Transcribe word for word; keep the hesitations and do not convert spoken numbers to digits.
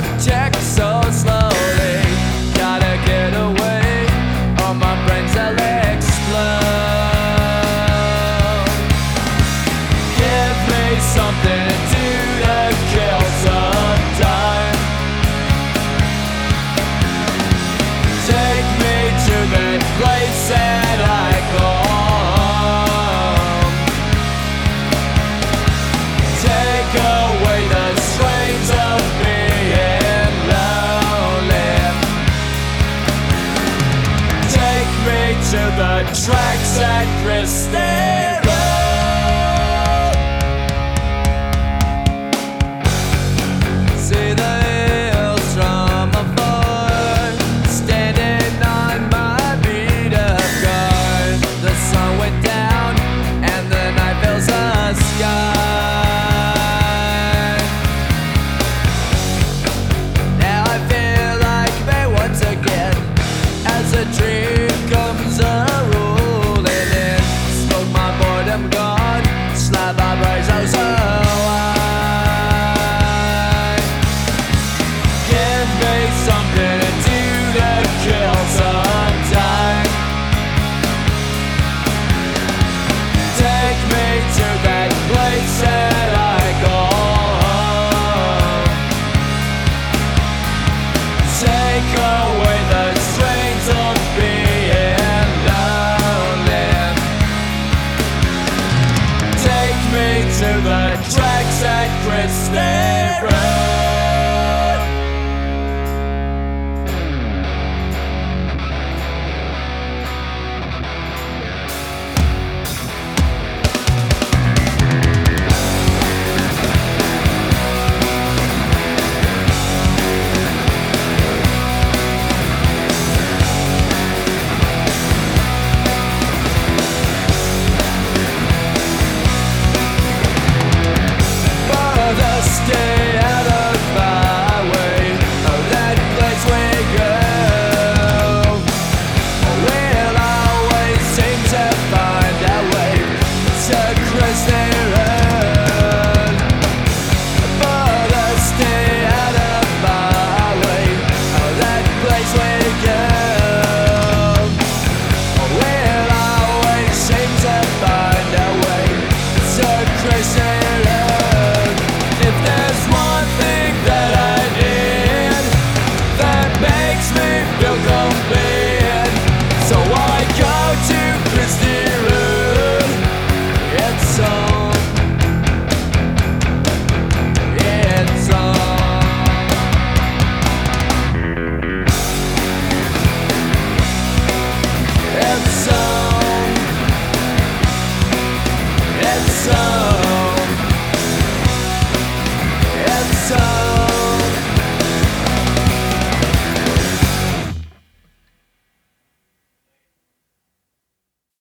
subject so slowly. Gotta get away, or my brains will explode. Give me something to do to kill some time. Take me to the place that I call home. Take away the strains of being lonely. Take me to the tracks at Christie Road. See the hills from afar, standing on my beat-up car. The sun went down and the night fills the sky. Now I feel like me once again, as a dream comes a-rolling in. Smoke my boredom gone, slap my brains out so wide. Give me something to do to kill some time. Take me to that place that I call home. Take away the strains of being lonely. Take me to the tracks at Christie Road.